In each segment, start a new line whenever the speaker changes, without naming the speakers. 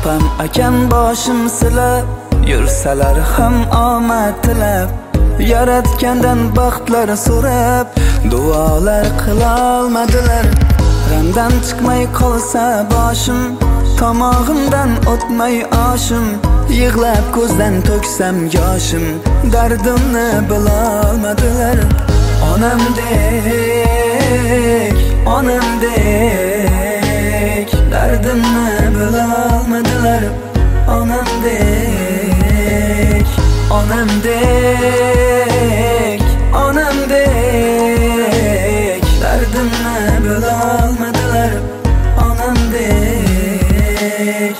opam akam boshim silab, yursalar ham omad tilab, yaratgandan baxtlar so'rab, duolar qilolmadilar. G'amdan chiqmay qolsa boshim, tomog'imdan o'tmay oshim, yig'lab ko'zdan to'ksam yoshim, dardimni bilolmadilar. Onamdek, dardimni bilolmadilar. Onamdek, dardimni bilolmadilar. Onamdek.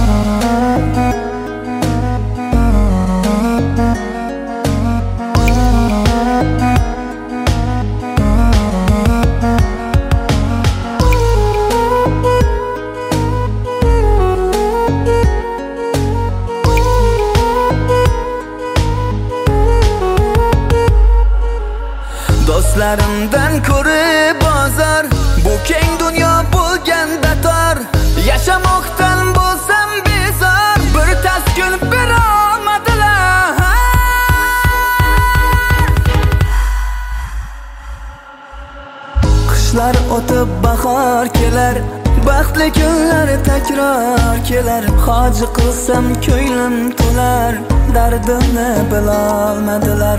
Do'stlarimdan ko'rib bozor, bu keng dunyo bo'lganda tor. Yashamoqdan bo'lsam bezor, bir taskin berolmadilar. Qishlar o'tib bahor kelar, baxtli kunlar takror kelar. Hoji qilsam ko'nglim to'lar, dardimni bilolmadilar.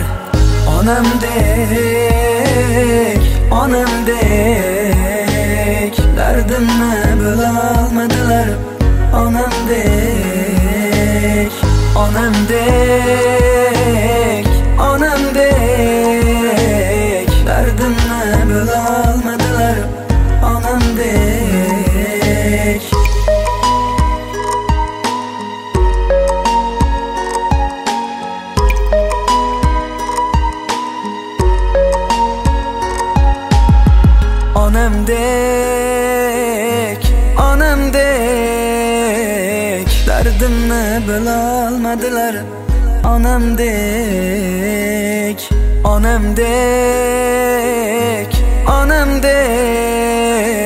Onamdek, dardimni bilolmadilar. Onamdek, dardimni bilolmadilar. Onamdek. Onamdek, dardimni bilolmadilar. Onamdek,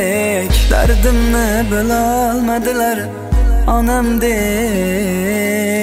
dardimni bilolmadilar. Onamdek.